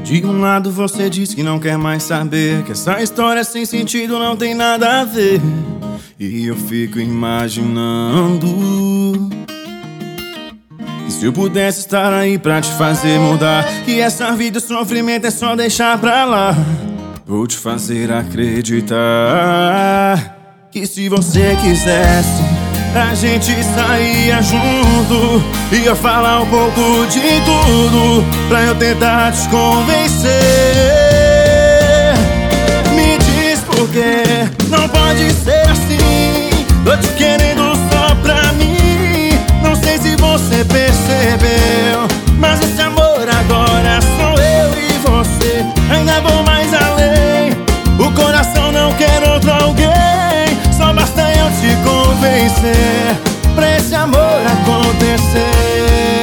De um lado você diz que não quer mais saber, que essa história sem sentido não tem nada a ver. E eu fico imaginando que se eu pudesse estar aí pra te fazer mudar, que essa vida, o sofrimento é só deixar pra lá. Vou te fazer acreditar que se você quisesse, a gente saía junto, ia falar um pouco de tudo pra eu tentar te convencer. Me diz por quê, não pode ser assim. Tô te querendo só pra mim. Não sei se você percebeu, mas esse amor agora sou eu e você. Ainda vou mais além, o coração não quer outro alguém. Só basta eu te convencer pra esse amor acontecer.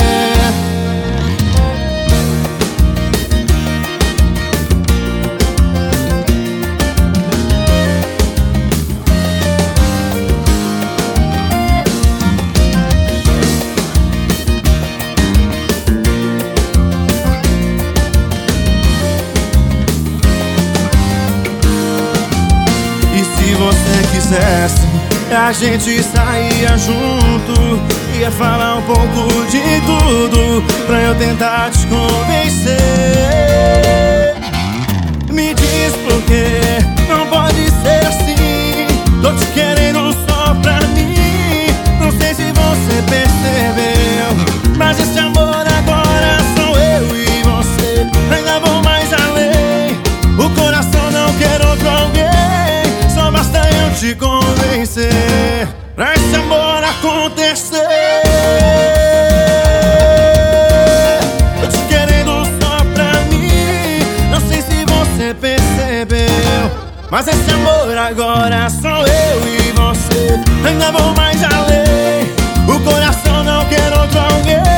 E se você quisesse, a gente saía junto, ia falar um pouco de tudo pra eu tentar te convencer. Me diz por quê, não pode ser assim. Tô te querendo só pra mim. Não sei se você percebeu, mas esse amor agora sou eu e você. Ainda vou mais além, o coração não quer outro alguém. Só basta eu te convencer pra esse amor acontecer. Tô te querendo só pra mim. Não sei se você percebeu, mas esse amor agora sou eu e você. Ainda vou mais além, o coração não quer outro alguém.